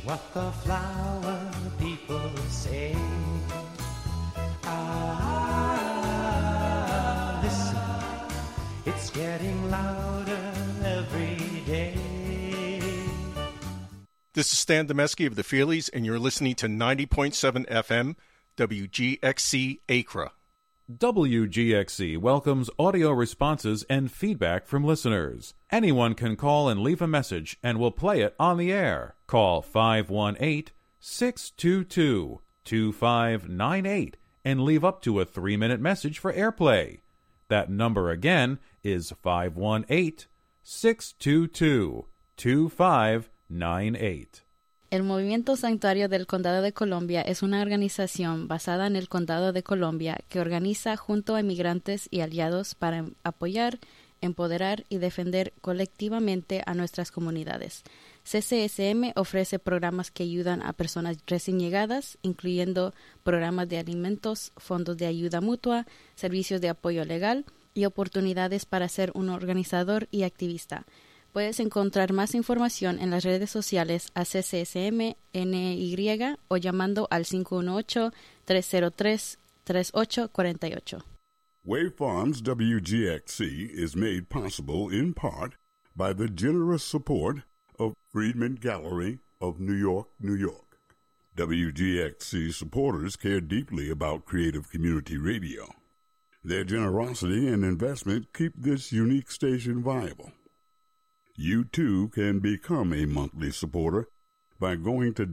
what the flower people say. Listen, it's getting louder every day. This is Stan Demeski of the Feelies, and you're listening to 90.7 FM, WGXC Acra. WGXC welcomes audio responses and feedback from listeners. Anyone can call and leave a message, and we'll play it on the air. Call 518-622-2598 and leave up to a 3-minute message for airplay. That number again is 518-622-2598. El Movimiento Santuario del Condado de Columbia es una organización basada en el Condado de Columbia que organiza junto a inmigrantes y aliados para apoyar, empoderar y defender colectivamente a nuestras comunidades. CCSM ofrece programas que ayudan a personas recién llegadas, incluyendo programas de alimentos, fondos de ayuda mutua, servicios de apoyo legal y oportunidades para ser un organizador y activista. Puedes encontrar más información en las redes sociales a CCSM NY o llamando al 518-303-3848. Wave Farms WGXC is made possible in part by the generous support of Friedman Gallery of New York, New York. WGXC supporters care deeply about creative community radio. Their generosity and investment keep this unique station viable. You, too, can become a monthly supporter by going to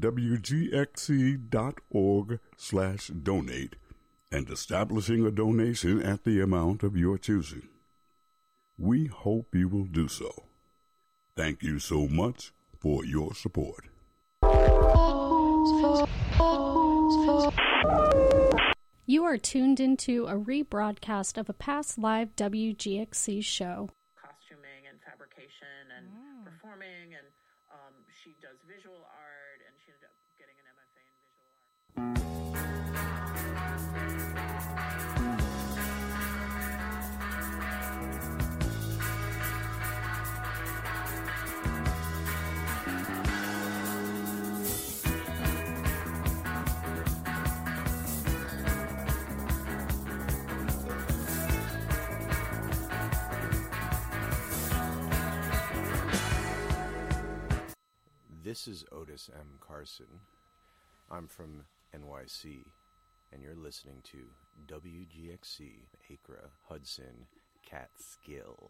wgxc.org/donate and establishing a donation at the amount of your choosing. We hope you will do so. Thank you so much for your support. You are tuned into a rebroadcast of a past live WGXC show. Costuming and fabrication and performing, and she does visual art, and she ended up getting an MFA in visual This is Otis M. Carson. I'm from NYC, and you're listening to WGXC, Acra, Hudson, Catskill.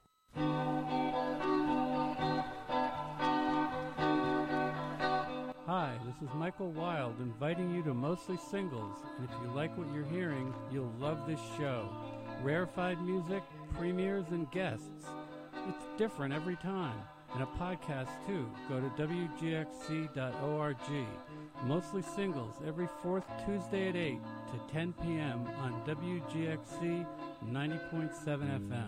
Hi, this is Michael Wilde inviting you to Mostly Singles, and if you like what you're hearing, you'll love this show. Rarefied music, premieres, and guests. It's different every time. And a podcast, too. Go to WGXC.org. Mostly Singles, every fourth Tuesday at 8 to 10 p.m. on WGXC 90.7 FM.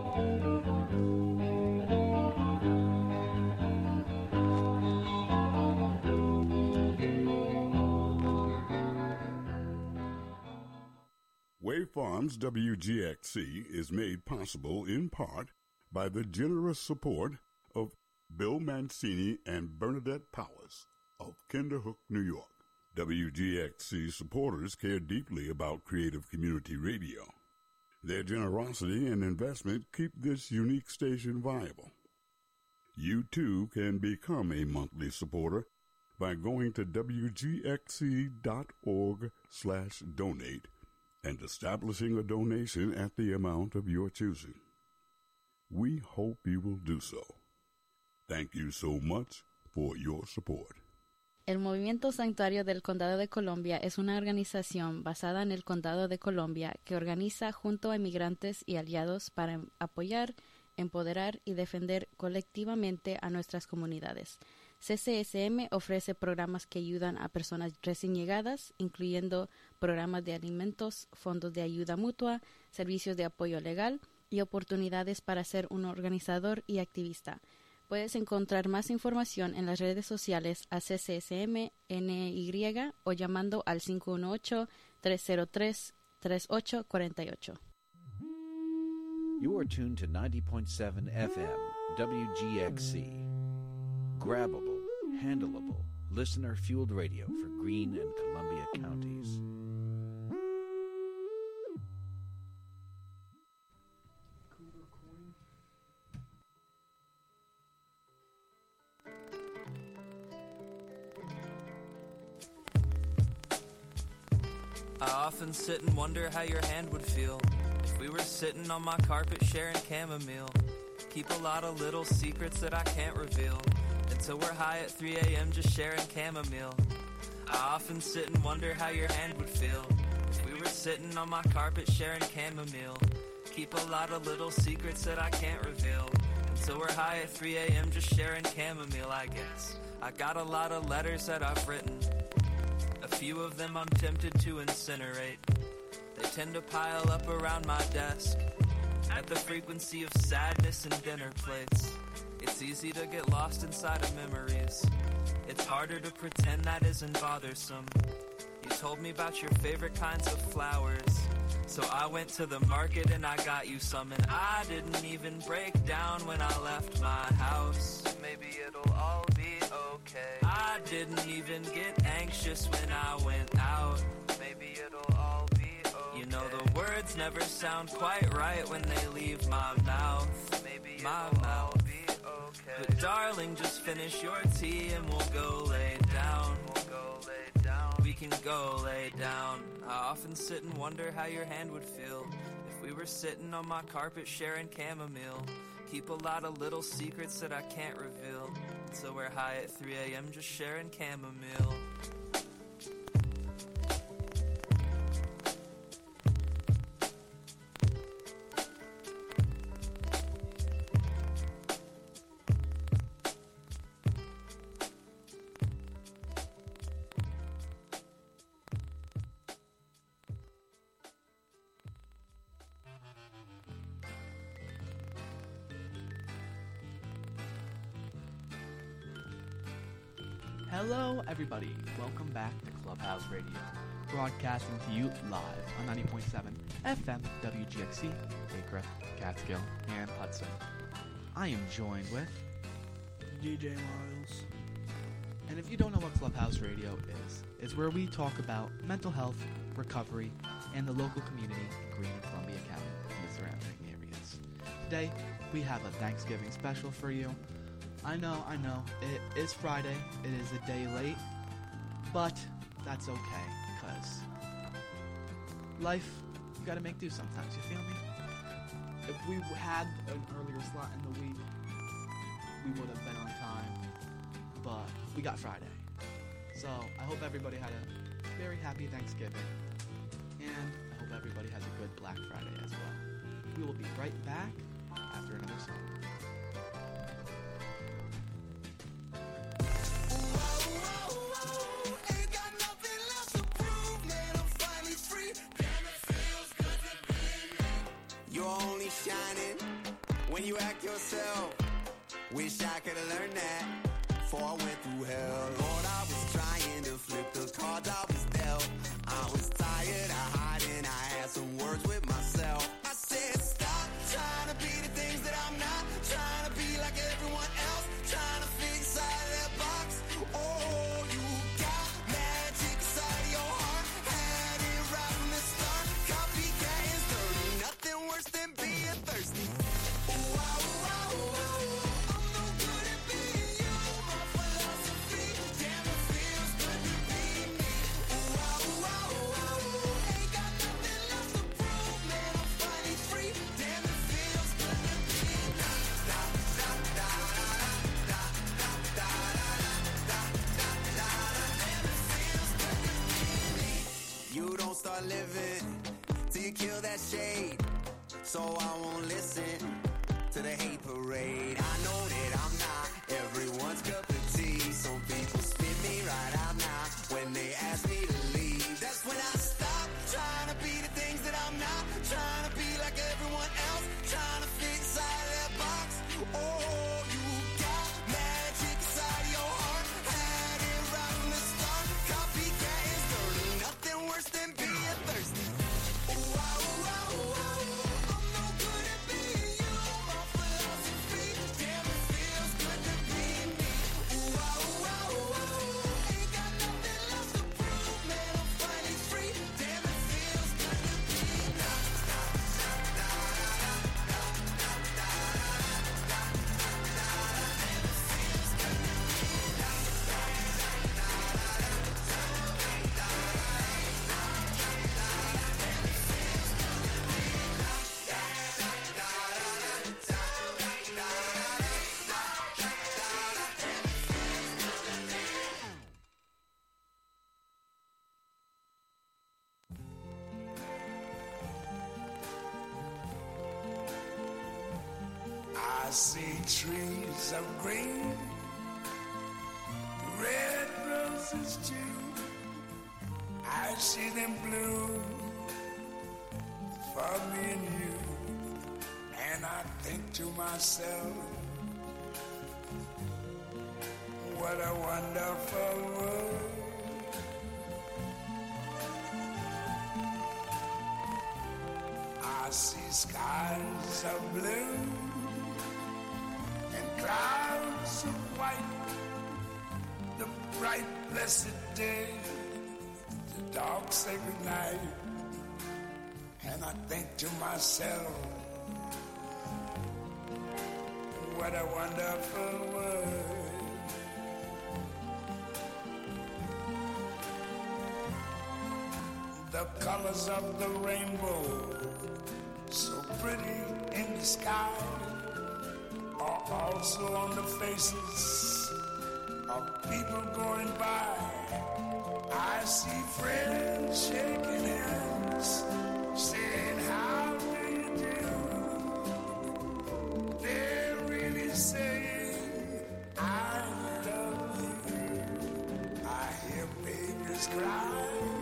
Wave Farms WGXC is made possible in part by the generous support of Bill Mancini and Bernadette Powers of Kinderhook, New York. WGXC supporters care deeply about creative community radio. Their generosity and investment keep this unique station viable. You, too, can become a monthly supporter by going to wgxc.org/donate and establishing a donation at the amount of your choosing. We hope you will do so. Thank you so much for your support. El Movimiento Santuario del Condado de Columbia es una organización basada en el Condado de Columbia que organiza junto a inmigrantes y aliados para apoyar, empoderar y defender colectivamente a nuestras comunidades. CCSM ofrece programas que ayudan a personas recién llegadas, incluyendo programas de alimentos, fondos de ayuda mutua, servicios de apoyo legal y oportunidades para ser un organizador y activista. Puedes encontrar más información en las redes sociales a CCSM NY o llamando al 518-303-3848. You are tuned to 90.7 FM WGXC. Grabbable, handleable, listener-fueled radio for Greene and Columbia counties. I often sit and wonder how your hand would feel if we were sitting on my carpet sharing chamomile. Keep a lot of little secrets that I can't reveal until we're high at 3 a.m. just sharing chamomile. I often sit and wonder how your hand would feel if we were sitting on my carpet sharing chamomile. Keep a lot of little secrets that I can't reveal until we're high at 3 a.m. just sharing chamomile, I guess. I got a lot of letters that I've written. A few of them I'm tempted to incinerate. They tend to pile up around my desk at the frequency of sadness and dinner plates. It's easy to get lost inside of memories. It's harder to pretend that isn't bothersome. You told me about your favorite kinds of flowers, so I went to the market and I got you some. And I didn't even break down when I left my house. Maybe it'll all be okay. I didn't even get anxious when I went out. Maybe it'll all be okay. You know the words never sound quite right when they leave my mouth. Maybe my mouth. All be okay. But darling, just finish your tea and we'll go lay down. We can go lay down. I often sit and wonder how your hand would feel if we were sitting on my carpet sharing chamomile. Keep a lot of little secrets that I can't reveal until we're high at 3 a.m. just sharing chamomile. Hello everybody, welcome back to Clubhouse Radio, broadcasting to you live on 90.7 FM WGXC, Acra, Catskill, and Hudson. I am joined with DJ Miles. And if you don't know what Clubhouse Radio is, it's where we talk about mental health, recovery, and the local community in Greene and Columbia County and the surrounding areas. Today, we have a Thanksgiving special for you. I know, it is Friday, it is a day late, but that's okay, because life, you gotta make do sometimes, you feel me? If we had an earlier slot in the week, we would have been on time, but we got Friday. So, I hope everybody had a very happy Thanksgiving, and I hope everybody has a good Black Friday as well. We will be right back after another song. Shining when you act yourself. Wish I could have learned that before I went through hell. Lord, I was trying to flip the cards I was dealt. I was tired of hiding. I had some words with myself. I said, stop trying to be the things that I'm not. Trying to be like everyone else. Trying to fit inside of that box. Oh, you got magic inside of your heart. Had it right from the start. Copycat is dirty. Nothing worse than being thirsty. You don't start living till you kill that shade. So I won't listen to the hate parade. I know that I'm not everyone's cup of tea. Some people spit me right out now when they ask me to leave. That's when I stop trying to be the things that I'm not. Trying to be like everyone else. Trying to fit inside of that box. Oh, you got magic inside of your heart. Had it right from the start. Copycat is dirty. Nothing worse than being thirsty. Ooh, ah, ooh, ah, ooh, ah, ooh. I'm no good. I see trees of green, red roses too. I see them bloom for me and you. And I think to myself, what a wonderful world. I see skies of blue and clouds of white, the bright blessed day, the dark sacred night. And I think to myself, what a wonderful world. The colors of the rainbow, so pretty in the sky, are also on the faces of people going by. I see friends shaking hands, saying, how do you do? They're really saying, I love you. I hear babies cry,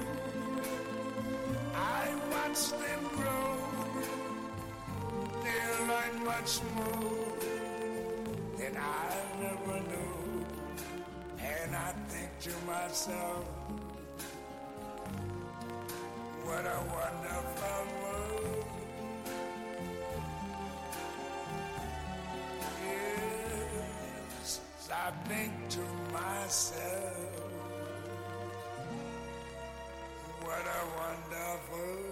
I watch them grow. They'll learn much more than I never knew. And I think to myself, what a wonderful world. Yes, I think to myself, what a wonderful world.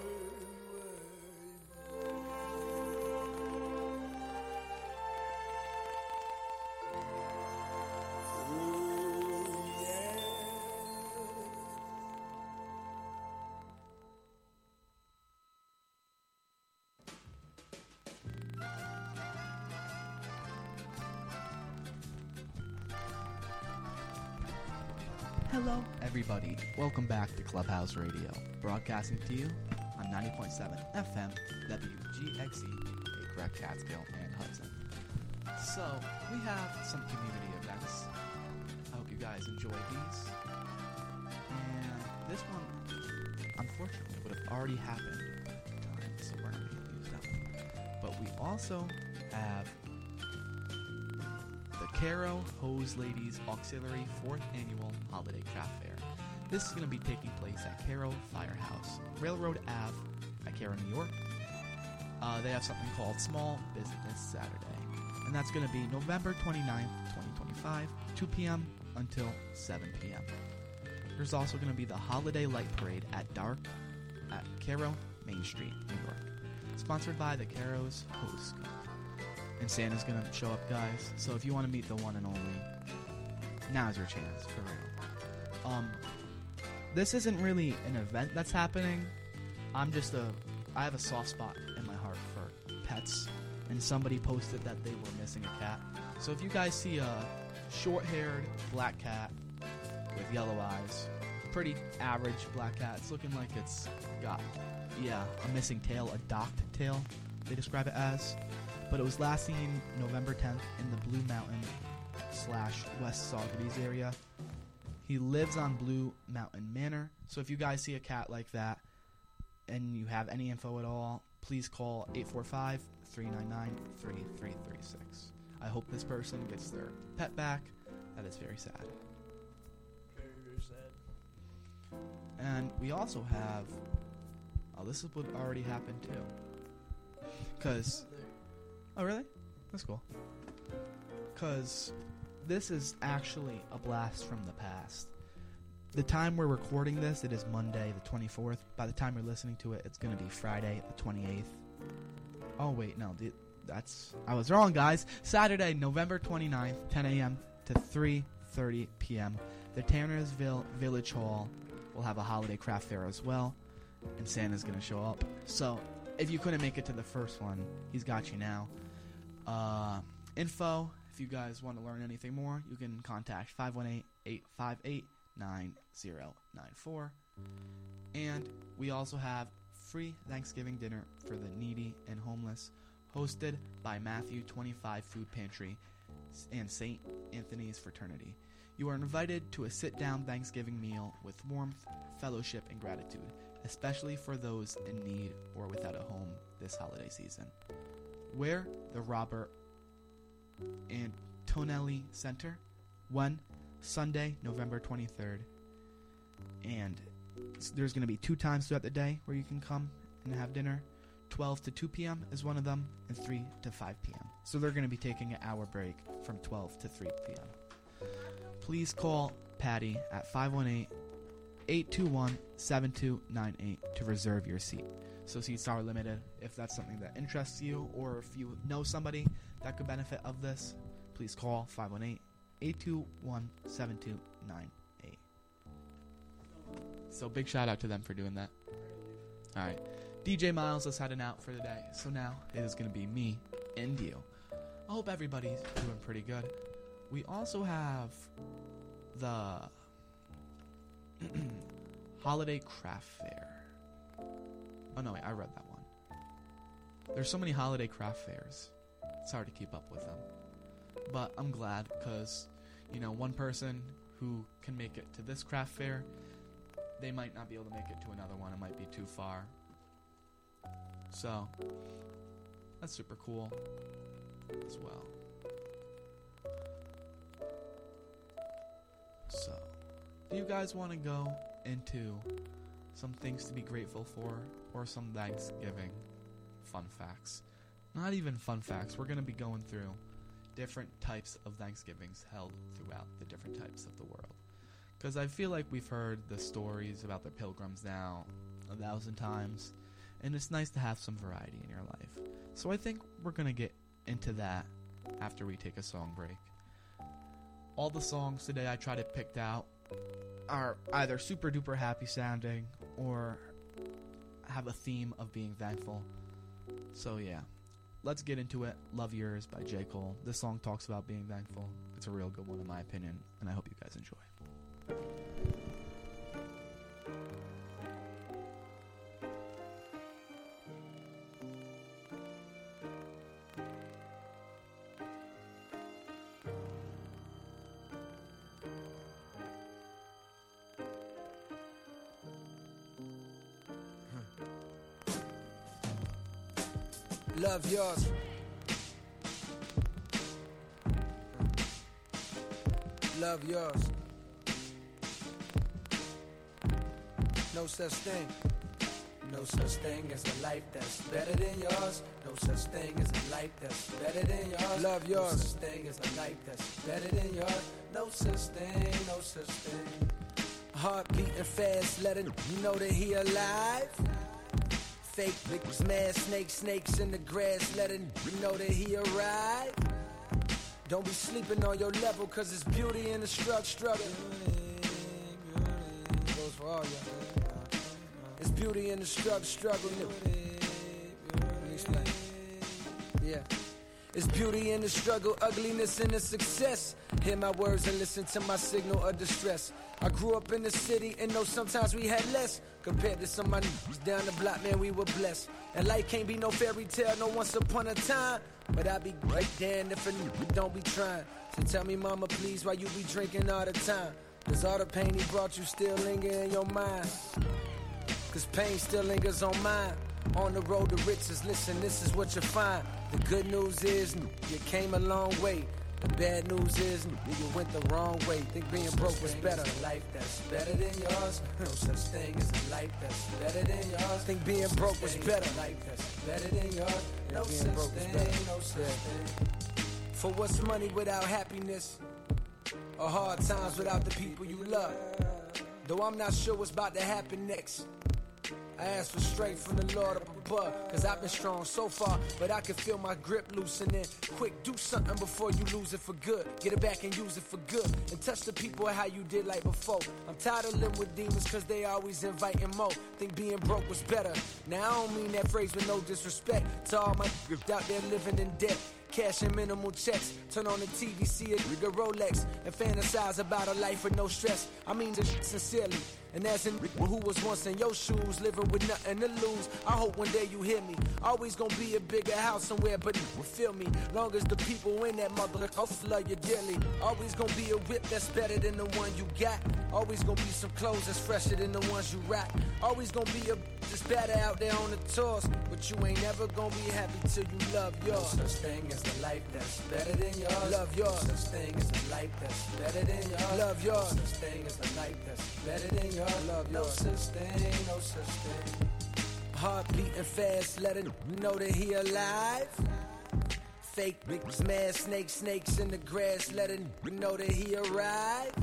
Hello, everybody. Welcome back to Clubhouse Radio, broadcasting to you on 90.7 FM, WGXC, Acra, Catskill, and Hudson. So, we have some community events. I hope you guys enjoy these. And this one, unfortunately, would have already happened at the time, so we're not going to use that one. But we also have the Caro Hose Ladies Auxiliary 4th Annual Holiday Craft Fair. This is going to be taking place at Caro Firehouse, Railroad Ave at Caro, New York. They have something called Small Business Saturday, and that's going to be November 29th, 2025, 2 p.m. until 7 p.m. There's also going to be the Holiday Light Parade at dark at Caro, Main Street, New York, sponsored by the Caro's Hose Club. And Santa's gonna show up, guys. So if you want to meet the one and only, now's your chance, for real. This isn't really an event that's happening. I have a soft spot in my heart for pets, and somebody posted that they were missing a cat. So if you guys see a short-haired black cat with yellow eyes, pretty average black cat, it's looking like it's got, a missing tail, a docked tail, they describe it as. But it was last seen November 10th in the Blue Mountain / West Saugerties area. He lives on Blue Mountain Manor. So if you guys see a cat like that and you have any info at all, please call 845-399-3336. I hope this person gets their pet back. That is very sad. Very, very sad. And we also have... Oh, this is what already happened too. Because... Oh, really? That's cool. Because this is actually a blast from the past. The time we're recording this, it is Monday the 24th. By the time you're listening to it, it's going to be Friday the 28th. Oh, wait, no. I was wrong, guys. Saturday, November 29th, 10 a.m. to 3:30 p.m. The Tannersville Village Hall will have a holiday craft fair as well. And Santa's going to show up. So, if you couldn't make it to the first one, he's got you now. Info, if you guys want to learn anything more, you can contact 518-858-9094. And we also have free Thanksgiving dinner for the needy and homeless hosted by Matthew 25 Food Pantry and St. Anthony's Fraternity. You are invited to a sit-down Thanksgiving meal with warmth, fellowship, and gratitude, especially for those in need or without a home this holiday season. Where? The Robert Antonelli Center. When? Sunday, November 23rd. And there's going to be 2 times throughout the day where you can come and have dinner. 12 to 2 p.m. is one of them, and 3 to 5 p.m. So they're going to be taking an hour break from 12 to 3 p.m. Please call Patty at 518-821-7298 to reserve your seat. So seats are limited. If that's something that interests you, or if you know somebody that could benefit of this, please call 518-821-7298. So big shout out to them for doing that. Alright, DJ Miles is heading out for the day, so now it is going to be me and you. I hope everybody's doing pretty good. We also have the Holiday Craft Fair. Oh no, wait, I read that one. There's so many holiday craft fairs. It's hard to keep up with them. But I'm glad because, you know, one person who can make it to this craft fair, they might not be able to make it to another one. It might be too far. So, that's super cool as well. So, do you guys want to go into some things to be grateful for, or some Thanksgiving fun facts? Not even fun facts. We're going to be going through different types of Thanksgivings held throughout the different types of the world. Because I feel like we've heard the stories about the pilgrims now 1,000 times, and it's nice to have some variety in your life. So I think we're going to get into that after we take a song break. All the songs today I try to pick out are either super duper happy sounding or have a theme of being thankful. So yeah, let's get into it. Love Yours by J. Cole. This song talks about being thankful. It's a real good one in my opinion, and I hope you guys enjoy. Love yours. Love yours. No such thing. No such thing as a life that's better than yours. No such thing as a life that's better than yours. Love yours. No such thing as a life that's better than yours. No such thing, no such thing. Heart beating fast, letting you know that he alive. Fake niggas, mad snakes in the grass, letting you know that he arrived. Don't be sleeping on your level, cause it's beauty in the struggle. Goes for all y'all. It's beauty in the struggle. Let me explain. Yeah. It's beauty in the struggle, ugliness in the success. Hear my words and listen to my signal of distress. I grew up in the city and know sometimes we had less. Compared to some of my niggas down the block, man, we were blessed. And life can't be no fairy tale, no once upon a time. But I be great damn if a nigga don't be trying. So tell me, mama, please, why you be drinking all the time? Does all the pain he brought you still linger in your mind? Cause pain still lingers on mine. On the road to riches, listen, this is what you find. The good news is, you came a long way. The bad news is, you went the wrong way. Think being broke was better. A life that's better than yours. No such thing as a life that's better than yours. Think being broke was better. A life that's better than yours. No such thing, no such thing. For what's money without happiness? Or hard times without the people you love? Though I'm not sure what's about to happen next. I ask for strength from the Lord up above, cause I've been strong so far, but I can feel my grip loosening. Quick, do something before you lose it for good. Get it back and use it for good, and touch the people how you did like before. I'm tired of living with demons cause they always inviting more. Think being broke was better. Now I don't mean that phrase with no disrespect to all my niggas out there living in debt. cash and minimal checks. Turn on the TV, see a nigga Rolex, and fantasize about a life with no stress. I mean this sincerely. And as in who was once in your shoes, living with nothing to lose, I hope one day you hear me. Always gonna be a bigger house somewhere, but you will feel me. Long as the people in that motherfucker love you dearly. Always gonna be a whip that's better than the one you got. Always gonna be some clothes that's fresher than the ones you rock. Always gonna be a that's better out there on the tours, but you ain't never gonna be happy till you love yours. No such thing as a life that's better than yours. Love yours. No such thing as a life that's better than yours. Love yours. No such thing as a life that's better than yours. Love yours. No such thing, no such thing. Heart beating fast, let it know that he alive. Fake bitches, mad snakes in the grass, let it know that he arrived.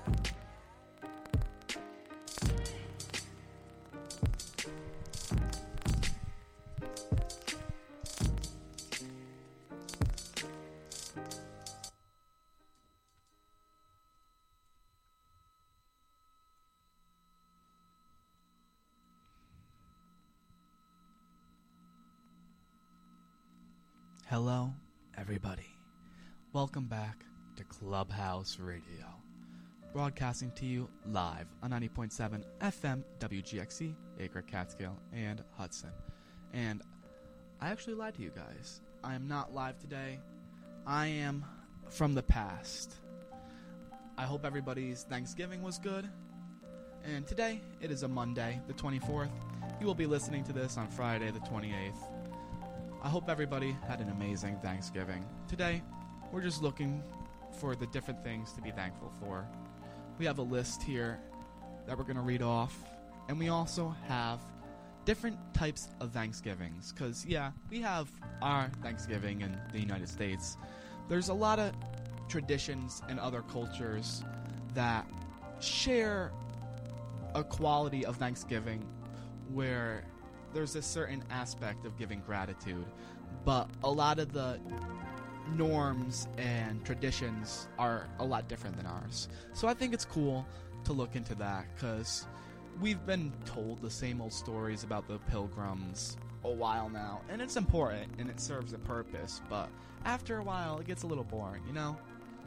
Hello, everybody. Welcome back to Clubhouse Radio, broadcasting to you live on 90.7 FM WGXC, Acre, Catskill, and Hudson. And I actually lied to you guys. I am not live today. I am from the past. I hope everybody's Thanksgiving was good. And today, it is a Monday, the 24th. You will be listening to this on Friday, the 28th. I hope everybody had an amazing Thanksgiving. Today, we're just looking for the different things to be thankful for. We have a list here that we're going to read off, and we also have different types of Thanksgivings, because, yeah, we have our Thanksgiving in the United States. There's a lot of traditions and other cultures that share a quality of Thanksgiving where there's a certain aspect of giving gratitude, but a lot of the norms and traditions are a lot different than ours. So I think it's cool to look into that, because we've been told the same old stories about the Pilgrims a while now, and it's important and it serves a purpose, but after a while it gets a little boring, you know?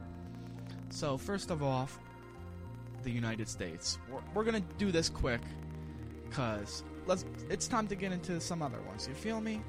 So first of all, the United States. We're gonna do this quick, because it's time to get into some other ones, you feel me?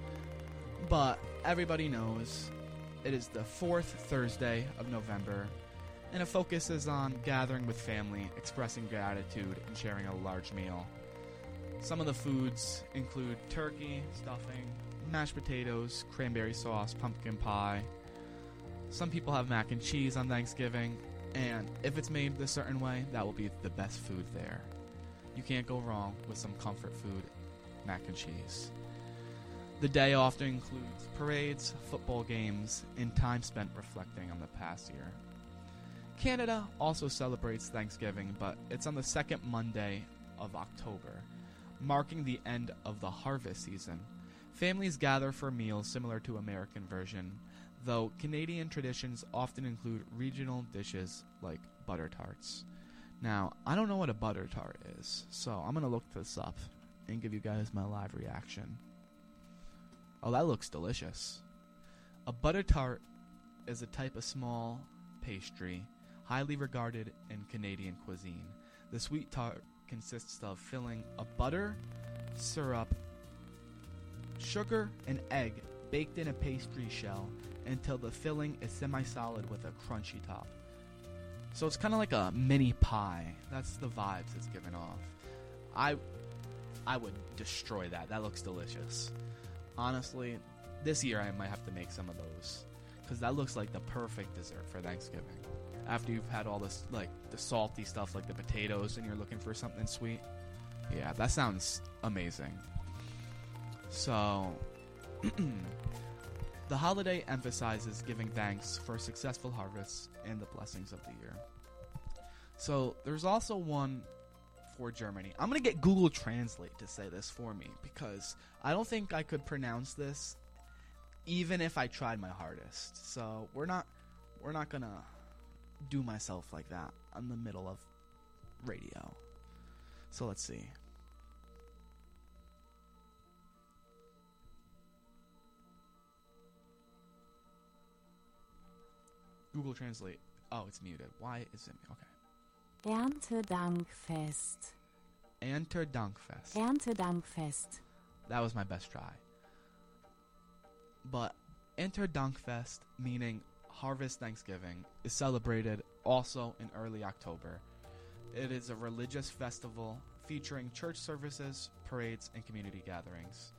But everybody knows it is the fourth Thursday of November, and it focuses on gathering with family, expressing gratitude, and sharing a large meal. Some of the foods include turkey, stuffing, mashed potatoes, cranberry sauce, pumpkin pie. Some people have mac and cheese on Thanksgiving, and if it's made a certain way, that will be the best food there. You can't go wrong with some comfort food, mac and cheese. The day often includes parades, football games, and time spent reflecting on the past year. Canada also celebrates Thanksgiving, but it's on the second Monday of October, marking the end of the harvest season. Families gather for meals similar to American version, though Canadian traditions often include regional dishes like butter tarts. Now, I don't know what a butter tart is, so I'm going to look this up and give you guys my live reaction. Oh, that looks delicious. A butter tart is a type of small pastry highly regarded in Canadian cuisine. The sweet tart consists of filling a butter, syrup, sugar, and egg baked in a pastry shell until the filling is semi-solid with a crunchy top. So it's kind of like a mini pie. That's the vibes it's giving off. I would destroy that. That looks delicious. Honestly, this year I might have to make some of those, because that looks like the perfect dessert for Thanksgiving. After you've had all this, like, the salty stuff like the potatoes and you're looking for something sweet. Yeah, that sounds amazing. So, the holiday emphasizes giving thanks for successful harvests and the blessings of the year. So, there's also one for Germany. I'm going to get Google Translate to say this for me, because I don't think I could pronounce this even if I tried my hardest. So, we're not going to do myself like that in the middle of radio. So, let's see. Google Translate. Oh, it's muted. Why is it? Okay. Erntedankfest. Erntedankfest. Erntedankfest. That was my best try. But Erntedankfest, meaning Harvest Thanksgiving, is celebrated also in early October. It is a religious festival featuring church services, parades, and community gatherings.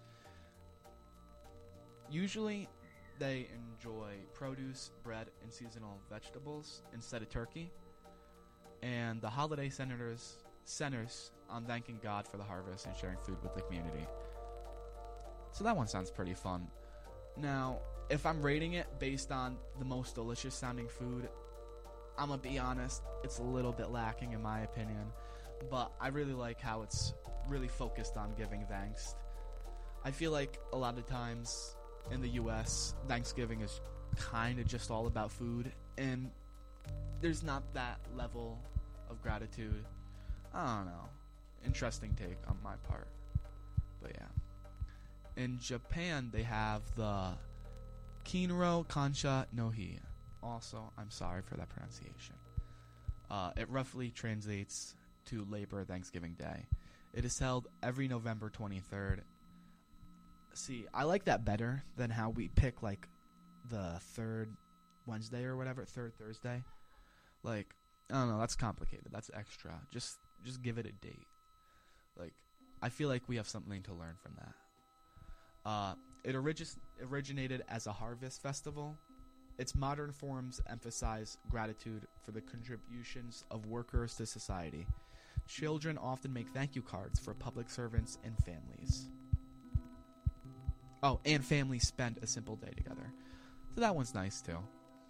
Usually, they enjoy produce, bread, and seasonal vegetables instead of turkey. And the holiday centers on thanking God for the harvest and sharing food with the community. So that one sounds pretty fun. Now, if I'm rating it based on the most delicious sounding food, I'm gonna be honest, it's a little bit lacking in my opinion. But I really like how it's really focused on giving thanks. I feel like a lot of times in the US, Thanksgiving is kind of just all about food, and there's not that level of gratitude. I don't know. Interesting take on my part. But yeah. In Japan, they have the Kinro Kansha no Hi. Also, I'm sorry for that pronunciation. It roughly translates to Labor Thanksgiving Day. It is held every November 23rd. See, I like that better than how we pick, like, the third Wednesday or whatever, third Thursday. Like, I don't know, that's complicated. That's extra. Just give it a date. Like, I feel like we have something to learn from that. It originated as a harvest festival. Its modern forms emphasize gratitude for the contributions of workers to society. Children often make thank you cards for public servants and families. Oh, and families spend a simple day together. So that one's nice too.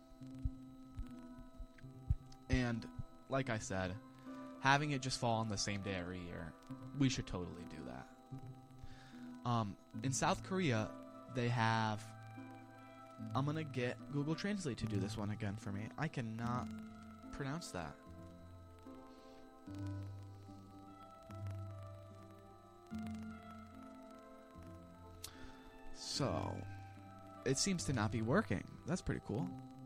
And like I said, having it just fall on the same day every year, we should totally do that. In South Korea, they have... I'm gonna get Google Translate to do this one again for me. I cannot pronounce that. So, it seems to not be working. That's pretty cool.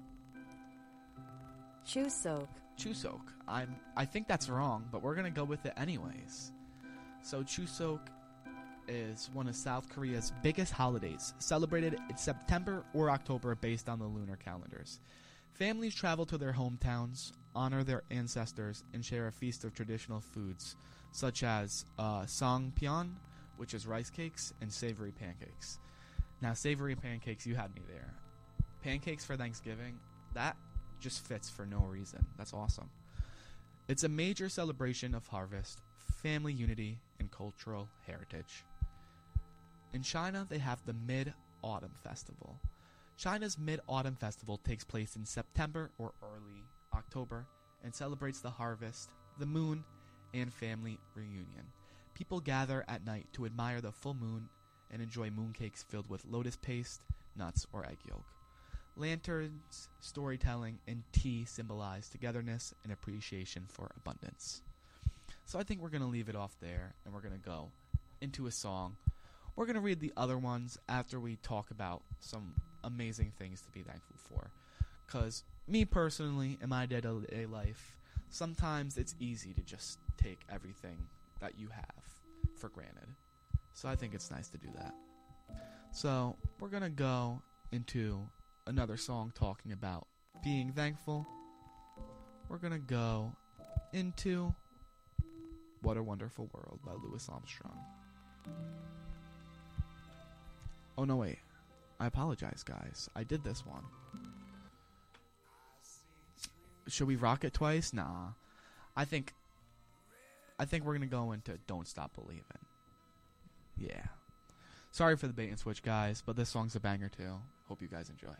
Chuseok. Chuseok. I think that's wrong, but we're gonna go with it anyways. So Chuseok is one of South Korea's biggest holidays, celebrated in September or October based on the lunar calendars. Families travel to their hometowns, honor their ancestors, and share a feast of traditional foods, such as sangpyeon, which is rice cakes, and savory pancakes. Now, savory pancakes, you had me there. Pancakes for Thanksgiving, that just fits for no reason. That's awesome. It's a major celebration of harvest, family unity, and cultural heritage. In China, they have the Mid-Autumn Festival. China's Mid-Autumn Festival takes place in September or early October and celebrates the harvest, the moon, and family reunion. People gather at night to admire the full moon and enjoy mooncakes filled with lotus paste, nuts, or egg yolk. Lanterns, storytelling, and tea symbolize togetherness and appreciation for abundance. So I think we're going to leave it off there, and we're going to go into a song. We're going to read the other ones after we talk about some amazing things to be thankful for. Because me personally, in my day-to-day life, sometimes it's easy to just take everything that you have for granted. So I think it's nice to do that. So we're going to go into another song talking about being thankful. We're going to go into What a Wonderful World by Louis Armstrong. Oh, no, wait. I apologize, guys. I did this one. Should we rock it twice? Nah. I think we're going to go into Don't Stop Believing. Yeah. Sorry for the bait and switch, guys, but this song's a banger, too. Hope you guys enjoy.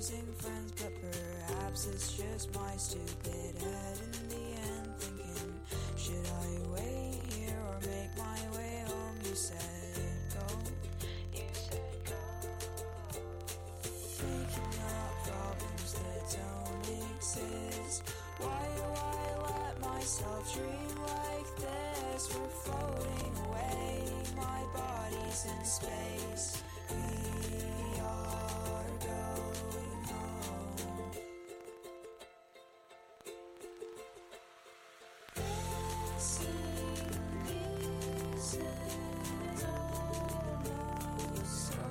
losing friends, but perhaps it's just my stupid head in the end thinking, should I wait here or make my way home? You said go, you said go. Thinking up problems that don't exist. Why do I let myself dream like this? We're floating away, my body's in space. We are going home. Missing pieces almost so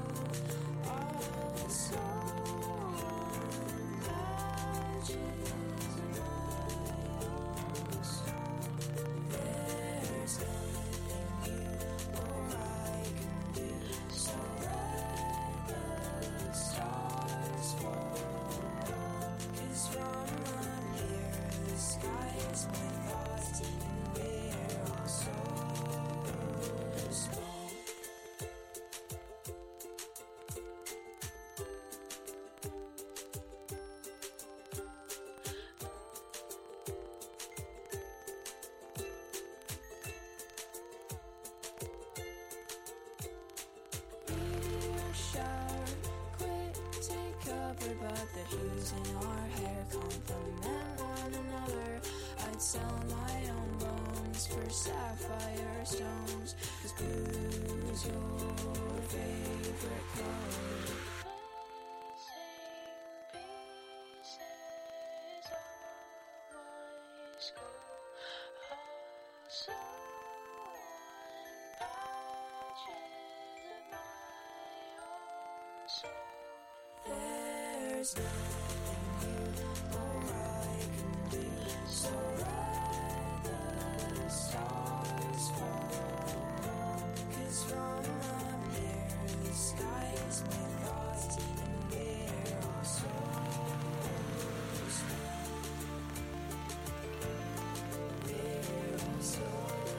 patches of my own soul. There's nothing you or I can do, so let the stars fall. 'Cause from up here, the sky is my thoughts, and we're all so small. Meteor shower, quick, take cover, but the hues in our hair complement one another. I'd sell my own bones for sapphire stones, 'cause blue's your favorite color. There's nothing you or I can do, so let the stars fall. 'Cause from up here, the sky is my thoughts, and we're all so small. We're all so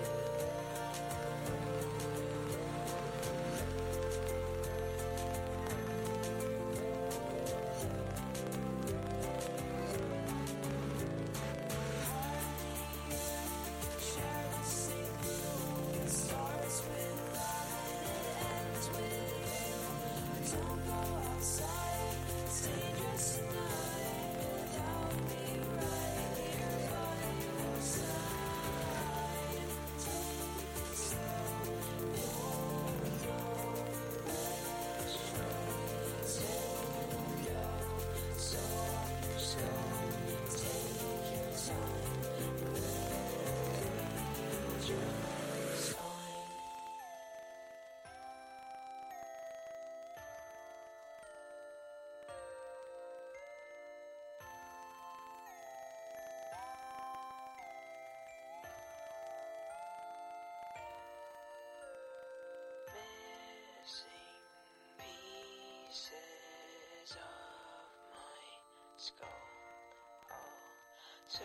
pieces of my skull, all so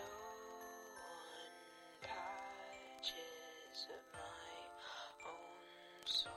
patches of my own soul.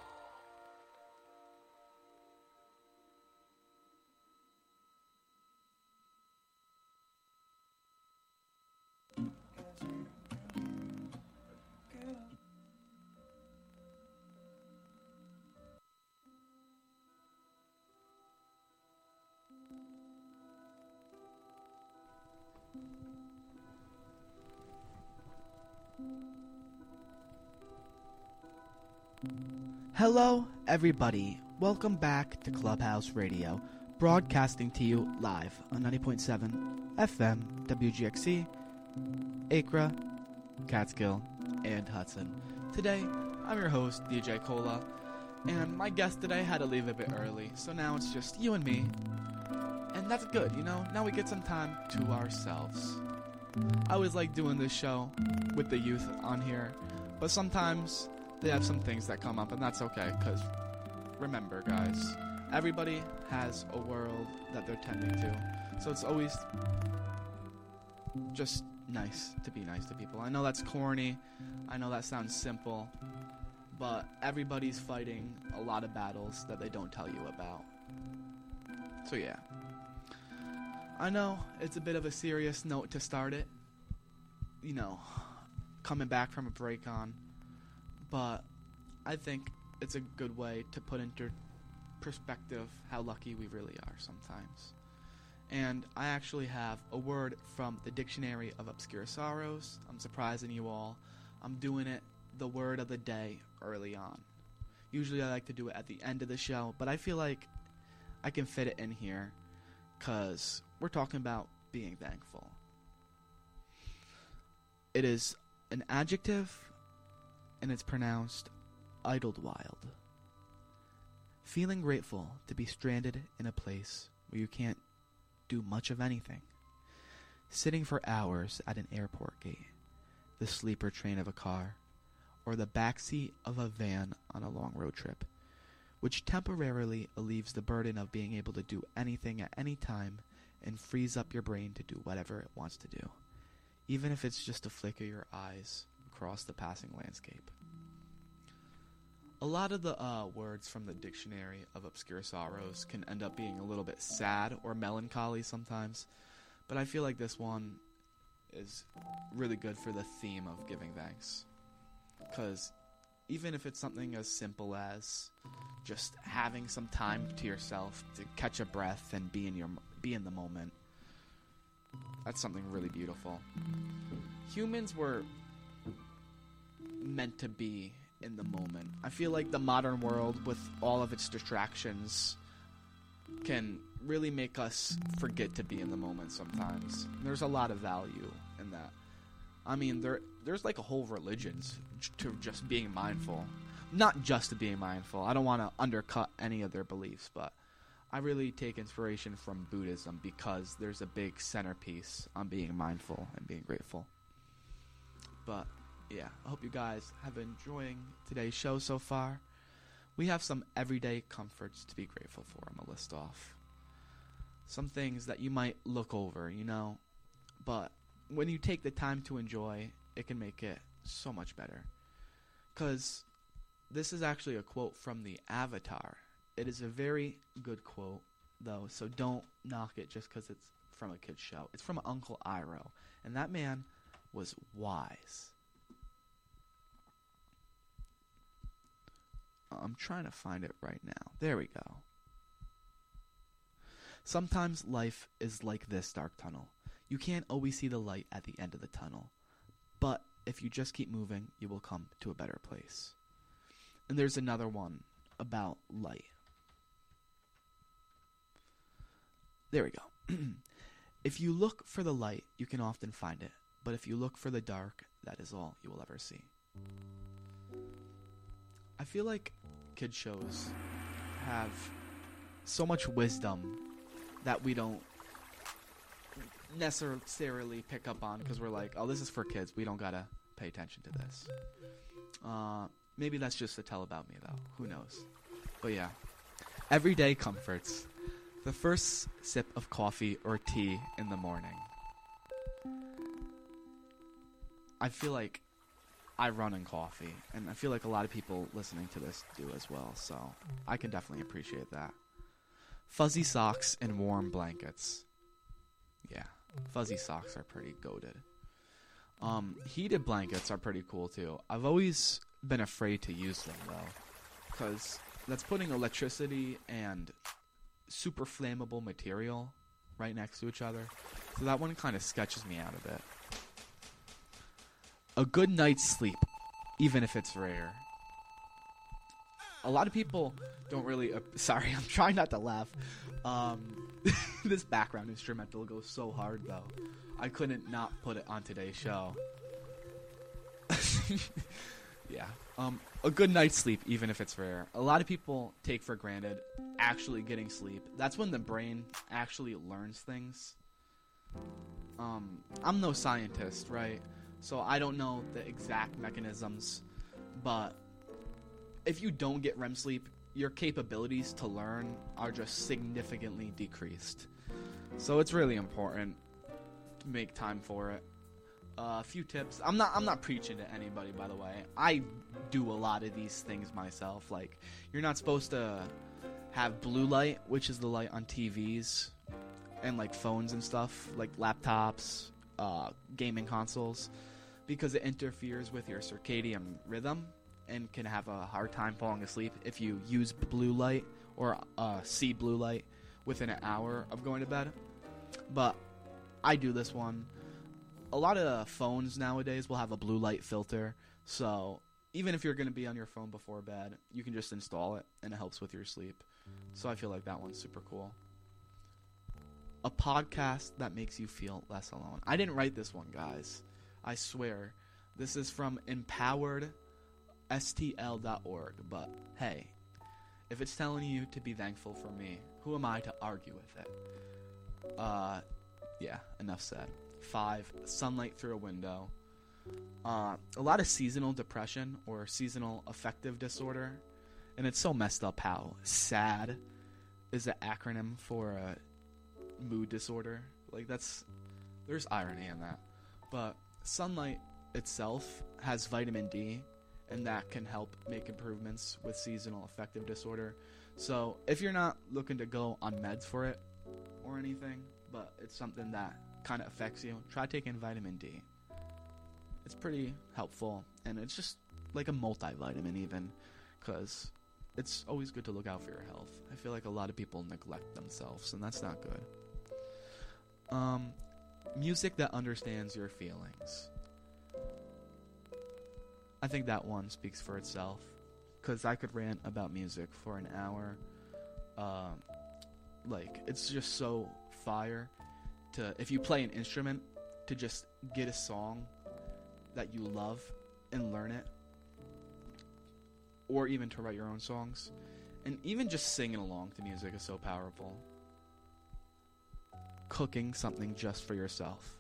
Hello, everybody. Welcome back to Clubhouse Radio, broadcasting to you live on 90.7 FM WGXC, Acra, Catskill, and Hudson. Today, I'm your host, DJ Cola, and my guest today had to leave a bit early, so now it's just you and me. And that's good, you know? Now we get some time to ourselves. I always like doing this show with the youth on here, but sometimes they have some things that come up, and that's okay, because remember, guys, everybody has a world that they're tending to, so it's always just nice to be nice to people. I know that's corny, I know that sounds simple, but everybody's fighting a lot of battles that they don't tell you about. So yeah. I know it's a bit of a serious note to start it, you know, coming back from a break on, but I think it's a good way to put into perspective how lucky we really are sometimes. And I actually have a word from the Dictionary of Obscure Sorrows. I'm surprising you all. I'm doing it the word of the day early on. Usually I like to do it at the end of the show, but I feel like I can fit it in here because we're talking about being thankful. It is an adjective, and it's pronounced Idlewild. Feeling grateful to be stranded in a place where you can't do much of anything. Sitting for hours at an airport gate, the sleeper train of a car, or the backseat of a van on a long road trip, which temporarily relieves the burden of being able to do anything at any time and frees up your brain to do whatever it wants to do, even if it's just to flicker your eyes across the passing landscape. A lot of the words from the Dictionary of Obscure Sorrows can end up being a little bit sad or melancholy sometimes, but I feel like this one is really good for the theme of giving thanks. Because even if it's something as simple as just having some time to yourself to catch a breath and be in the moment, that's something really beautiful. Humans were meant to be in the moment. I feel like the modern world, with all of its distractions, can really make us forget to be in the moment sometimes. There's a lot of value in that. I mean, there's like a whole religion to just being mindful. Not just to being mindful. I don't want to undercut any of their beliefs, but I really take inspiration from Buddhism because there's a big centerpiece on being mindful and being grateful. But yeah, I hope you guys have been enjoying today's show so far. We have some everyday comforts to be grateful for. I'm going to list off some things that you might look over, you know, but when you take the time to enjoy, it can make it so much better. Because this is actually a quote from the Avatar. It is a very good quote, though, so don't knock it just because it's from a kid's show. It's from Uncle Iroh, and that man was wise. I'm trying to find it right now. There we go. Sometimes life is like this dark tunnel. You can't always see the light at the end of the tunnel. But if you just keep moving, you will come to a better place. And there's another one about light. There we go. If you look for the light, you can often find it. But if you look for the dark, that is all you will ever see. I feel like kid shows have so much wisdom that we don't necessarily pick up on because we're like, oh, this is for kids. We don't gotta pay attention to this. Maybe that's just to tell about me, though. Who knows? But yeah. Everyday comforts. The first sip of coffee or tea in the morning. I feel like I run in coffee, and I feel like a lot of people listening to this do as well, so I can definitely appreciate that. Fuzzy socks and warm blankets. Yeah, fuzzy socks are pretty goated. Heated blankets are pretty cool, too. I've always been afraid to use them, though, because that's putting electricity and super flammable material right next to each other, so that one kind of sketches me out a bit. A good night's sleep, even if it's rare. A lot of people don't really... sorry, I'm trying not to laugh. This background instrumental goes so hard, though. I couldn't not put it on today's show. Yeah. A good night's sleep, even if it's rare. A lot of people take for granted actually getting sleep. That's when the brain actually learns things. I'm no scientist, right? So I don't know the exact mechanisms, but if you don't get REM sleep, your capabilities to learn are just significantly decreased. So it's really important to make time for it. A few tips. I'm not preaching to anybody, by the way. I do a lot of these things myself. Like, you're not supposed to have blue light, which is the light on TVs, and like phones and stuff, like laptops, gaming consoles, because it interferes with your circadian rhythm and can have a hard time falling asleep if you use blue light or see blue light within an hour of going to bed. But I do this one. A lot of phones nowadays will have a blue light filter, so even if you're going to be on your phone before bed, you can just install it, and it helps with your sleep. So I feel like that one's super cool. A podcast that makes you feel less alone. I didn't write this one, guys. I swear. This is from empoweredstl.org, but hey, if it's telling you to be thankful for me, who am I to argue with it? Yeah, enough said. 5, sunlight through a window. A lot of seasonal depression or seasonal affective disorder, and it's so messed up how SAD is an acronym for a mood disorder. Like, there's irony in that. But sunlight itself has vitamin D, and that can help make improvements with seasonal affective disorder. So if you're not looking to go on meds for it or anything, but it's something that kind of affects you, try taking vitamin D. It's pretty helpful, and it's just like a multivitamin even, because it's always good to look out for your health. I feel like a lot of people neglect themselves, and that's not good. Music that understands your feelings. I think that one speaks for itself, because I could rant about music for an hour. Like, it's just so fire to, if you play an instrument, to just get a song that you love and learn it, or even to write your own songs, and even just singing along to music is so powerful. Cooking something just for yourself.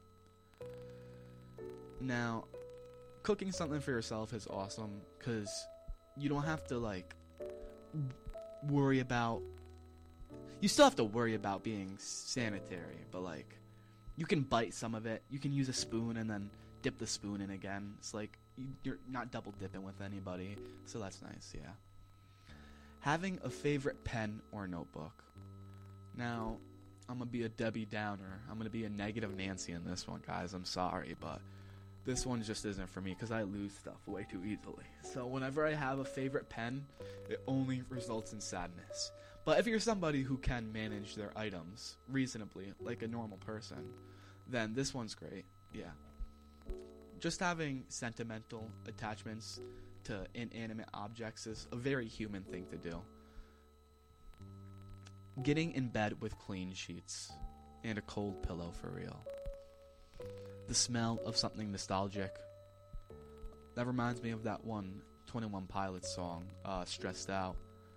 Now, cooking something for yourself is awesome because you don't have to like worry about, you still have to worry about being sanitary, but like you can bite some of it, you can use a spoon and then dip the spoon in again. It's like you're not double dipping with anybody, so that's nice. Yeah. Having a favorite pen or notebook. Now, I'm gonna be a Debbie Downer. I'm gonna be a negative Nancy in this one, guys. I'm sorry, but this one just isn't for me because I lose stuff way too easily. So whenever I have a favorite pen, it only results in sadness. But if you're somebody who can manage their items reasonably, like a normal person, then this one's great. Yeah. Just having sentimental attachments to inanimate objects is a very human thing to do. Getting in bed with clean sheets and a cold pillow for real. The smell of something nostalgic. That reminds me of that one 21 Pilots song, Stressed Out.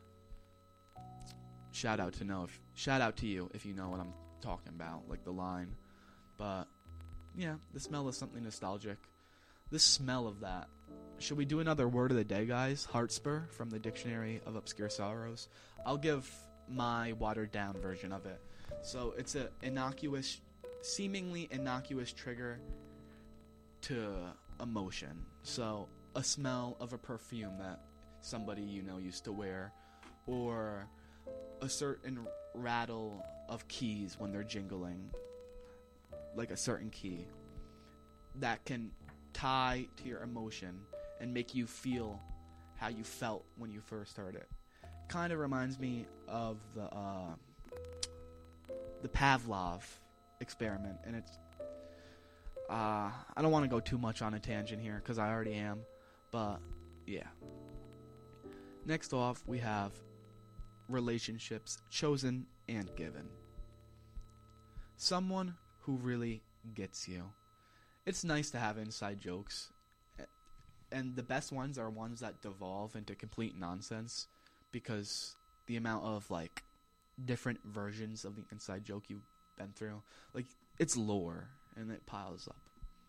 Shout out to you if you know what I'm talking about, like the line. But yeah, the smell of something nostalgic. The smell of that. Should we do another word of the day, guys? Heartspur from the Dictionary of Obscure Sorrows. I'll give my watered down version of it. So it's a seemingly innocuous trigger to emotion. So a smell of a perfume that somebody you know used to wear, or a certain rattle of keys when they're jingling, like a certain key that can tie to your emotion and make you feel how you felt when you first heard it. Kind of reminds me of the Pavlov experiment, and it's I don't want to go too much on a tangent here because I already am, but yeah. Next off, we have relationships chosen and given. Someone who really gets you. It's nice to have inside jokes, and the best ones are ones that devolve into complete nonsense, because the amount of like different versions of the inside joke you've been through, like, it's lore and it piles up.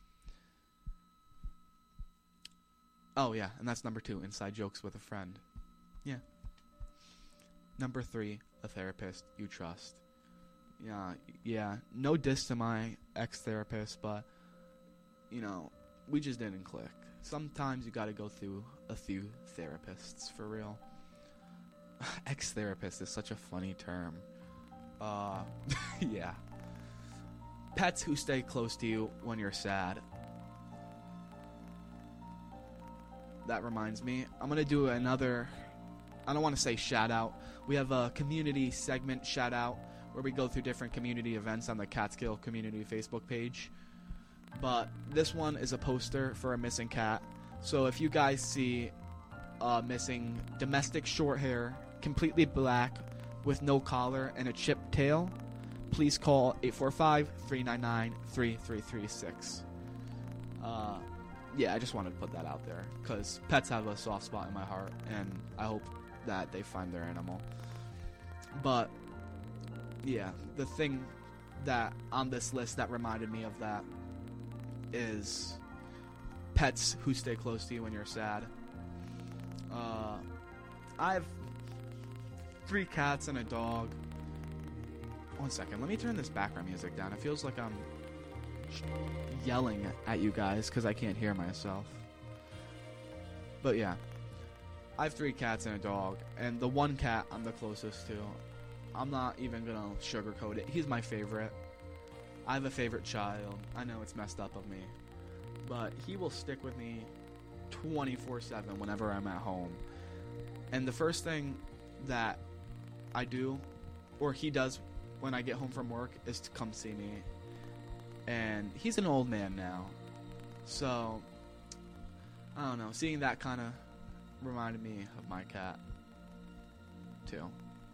Oh yeah, and that's number 2, inside jokes with a friend. Yeah. Number 3, a therapist you trust. Yeah, no diss to my ex-therapist, but you know, we just didn't click. Sometimes you gotta go through a few therapists for real. Ex-therapist is such a funny term. Yeah. pets who stay close to you when you're sad. That reminds me, I'm going to do another, I don't want to say shout out. We have a community segment shout out where we go through different community events on the Catskill community Facebook page. But this one is a poster for a missing cat. So if you guys see a missing domestic short hair, completely black, with no collar and a chipped tail, please call 845-399-3336. Yeah, I just wanted to put that out there because pets have a soft spot in my heart, and I hope that they find their animal. But yeah, the thing that on this list that reminded me of that is pets who stay close to you when you're sad. I have 3 cats and a dog. One second, let me turn this background music down. It feels like I'm yelling at you guys because I can't hear myself. But yeah, I have 3 cats and a dog, and the one cat I'm the closest to, I'm not even gonna sugarcoat it. He's my favorite. I have a favorite child. I know it's messed up of me, but he will stick with me 24/7 whenever I'm at home. And the first thing that I do, or he does when I get home from work, is to come see me. And he's an old man now, so I don't know, seeing that kind of reminded me of my cat too.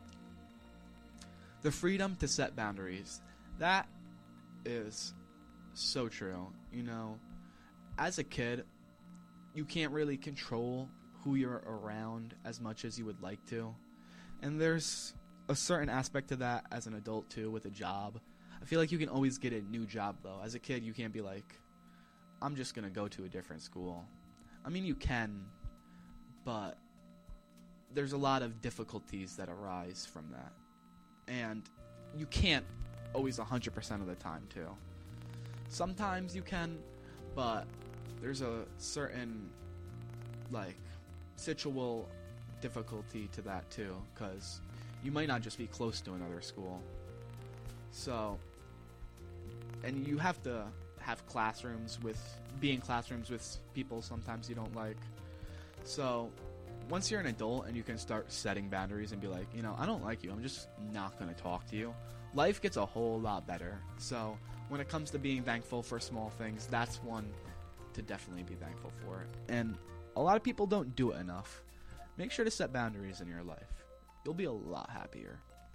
The freedom to set boundaries. That is so true. You know, as a kid, you can't really control who you're around as much as you would like to. And there's a certain aspect to that as an adult too, with a job. I feel like you can always get a new job though. As a kid, you can't be like, I'm just going to go to a different school. I mean, you can, but there's a lot of difficulties that arise from that. And you can't always 100% of the time too. Sometimes you can, but there's a certain like situal difficulty to that too, because you might not just be close to another school. So, and you have to have classrooms with people sometimes you don't like. So once you're an adult and you can start setting boundaries and be like, you know, I don't like you, I'm just not going to talk to you, life gets a whole lot better. So when it comes to being thankful for small things, that's one to definitely be thankful for. And a lot of people don't do it enough. Make sure to set boundaries in your life. You'll be a lot happier.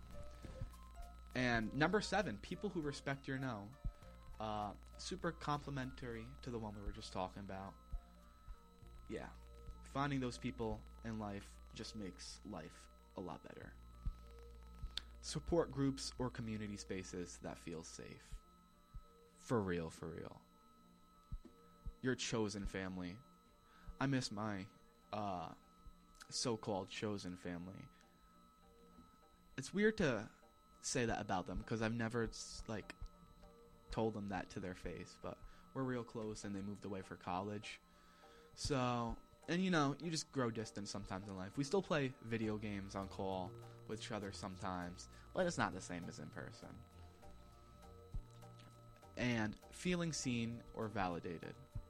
And number 7, people who respect your no. Super complimentary to the one we were just talking about. Yeah. Finding those people in life just makes life a lot better. Support groups or community spaces that feel safe. For real, for real. Your chosen family. I miss my so-called chosen family. It's weird to say that about them because I've never told them that to their face, but we're real close and they moved away for college. So, and you know, you just grow distant sometimes in life. We still play video games on call with each other sometimes, but it's not the same as in person. And feeling seen or validated.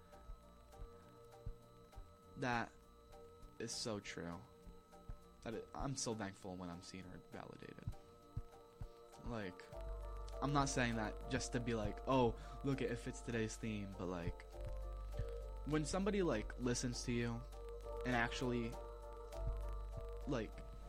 That is so true. I'm so thankful when I'm seen or validated. Like, I'm not saying that just to be like, oh, look, it fits today's theme, but like, when somebody like listens to you and actually like,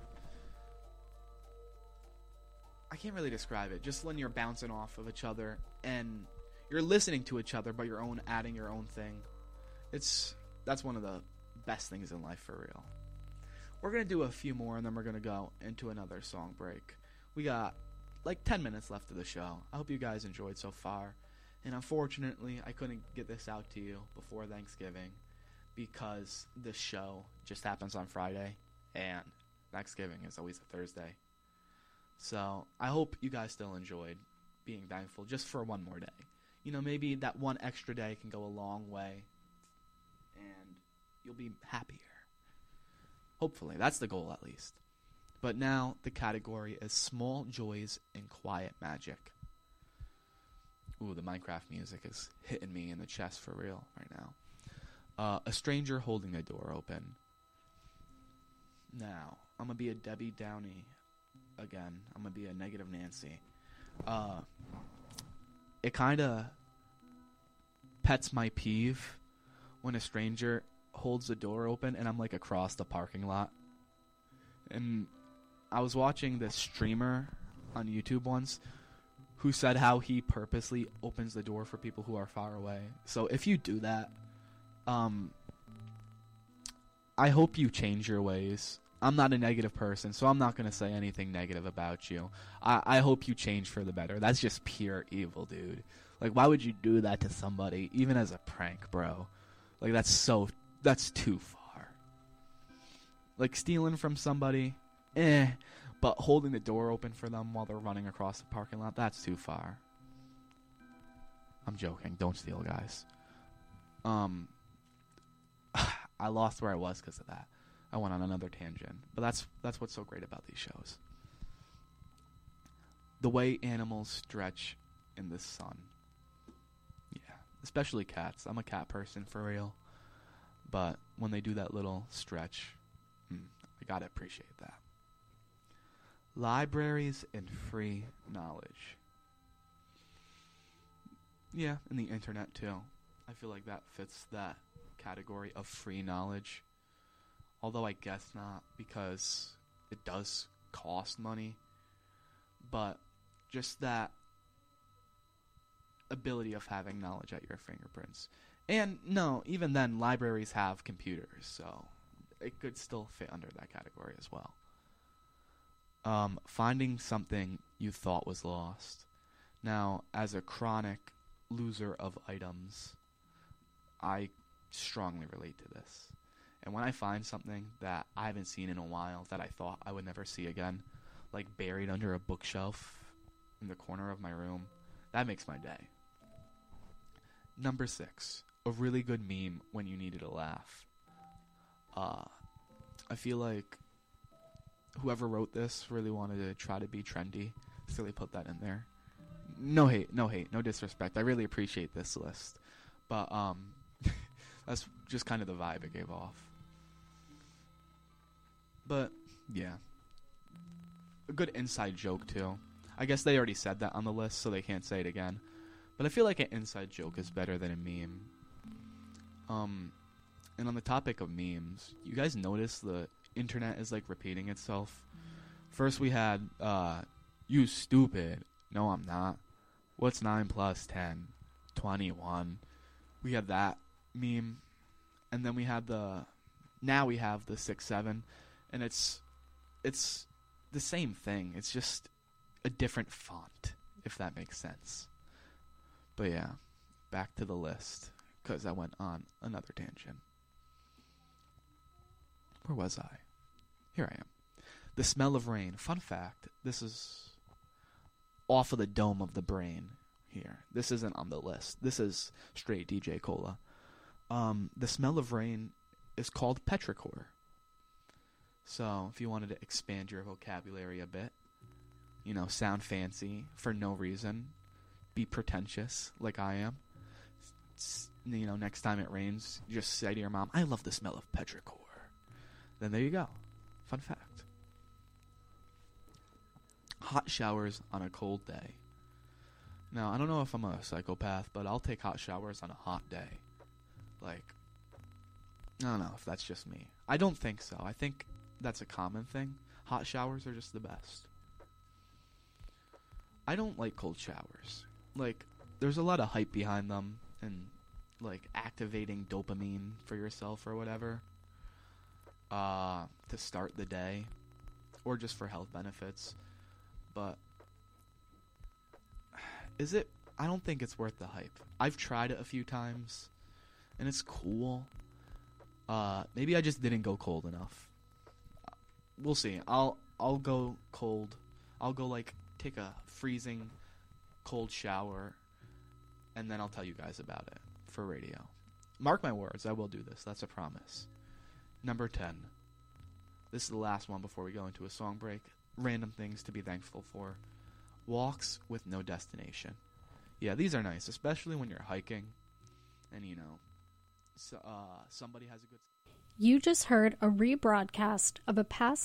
I can't really describe it, just when you're bouncing off of each other and you're listening to each other, but you're adding your own thing, that's one of the best things in life, for real. We're going to do a few more and then we're going to go into another song break. We got like 10 minutes left of the show. I hope you guys enjoyed so far. And unfortunately, I couldn't get this out to you before Thanksgiving because this show just happens on Friday and Thanksgiving is always a Thursday. So I hope you guys still enjoyed being thankful just for one more day. You know, maybe that one extra day can go a long way and you'll be happier. Hopefully, that's the goal at least. But now the category is small joys and quiet magic. Ooh, the Minecraft music is hitting me in the chest for real right now. A stranger holding the door open. Now, I'm going to be a Debbie Downey again. I'm going to be a negative Nancy. It kind of pets my peeve when a stranger holds the door open and I'm like across the parking lot. And I was watching this streamer on YouTube once who said how he purposely opens the door for people who are far away. So if you do that, I hope you change your ways. I'm not a negative person, so I'm not going to say anything negative about you. I hope you change for the better. That's just pure evil, dude. Like, why would you do that to somebody, even as a prank, bro? Like, that's too far. Like, stealing from somebody, but holding the door open for them while they're running across the parking lot, that's too far. I'm joking. Don't steal, guys. I lost where I was because of that. I went on another tangent. But that's what's so great about these shows. The way animals stretch in the sun. Yeah. Especially cats. I'm a cat person for real. But when they do that little stretch, I gotta appreciate that. Libraries and free knowledge. Yeah, and the internet too. I feel like that fits that category of free knowledge. Although I guess not, because it does cost money. But just that ability of having knowledge at your fingerprints. And no, even then, libraries have computers, so it could still fit under that category as well. Finding something you thought was lost. Now, as a chronic loser of items, I strongly relate to this. And when I find something that I haven't seen in a while that I thought I would never see again, like buried under a bookshelf in the corner of my room, that makes my day. Number 6, a really good meme when you needed a laugh. I feel like whoever wrote this really wanted to try to be trendy, so they put that in there. No hate, no disrespect. I really appreciate this list. But that's just kind of the vibe it gave off. But, yeah. A good inside joke, too. I guess they already said that on the list, so they can't say it again. But I feel like an inside joke is better than a meme. And on the topic of memes, you guys notice the internet is, like, repeating itself? First we had, you stupid. No, I'm not. What's 9 plus 10? 21. We had that meme. And then we had now we have the 6-7. And it's the same thing. It's just a different font, if that makes sense. But yeah, back to the list, because I went on another tangent. Where was I? Here I am. The smell of rain. Fun fact, this is off of the dome of the brain here. This isn't on the list. This is straight DJ Cola. The smell of rain is called petrichor. So, if you wanted to expand your vocabulary a bit, sound fancy for no reason, be pretentious like I am, next time it rains, just say to your mom, I love the smell of petrichor. Then there you go. Fun fact. Hot showers on a cold day. Now, I don't know if I'm a psychopath, but I'll take hot showers on a hot day. Like, I don't know if that's just me. I don't think so. I think that's a common thing. Hot showers are just the best. I don't like cold showers. Like, there's a lot of hype behind them and, like, activating dopamine for yourself or whatever to start the day or just for health benefits. But I don't think it's worth the hype. I've tried it a few times and it's cool. Maybe I just didn't go cold enough. We'll see. I'll go cold. I'll go, like, take a freezing cold shower, and then I'll tell you guys about it for radio. Mark my words, I will do this. That's a promise. Number 10. This is the last one before we go into a song break. Random things to be thankful for. Walks with no destination. Yeah, these are nice, especially when you're hiking and, somebody has a good... You just heard a rebroadcast of a past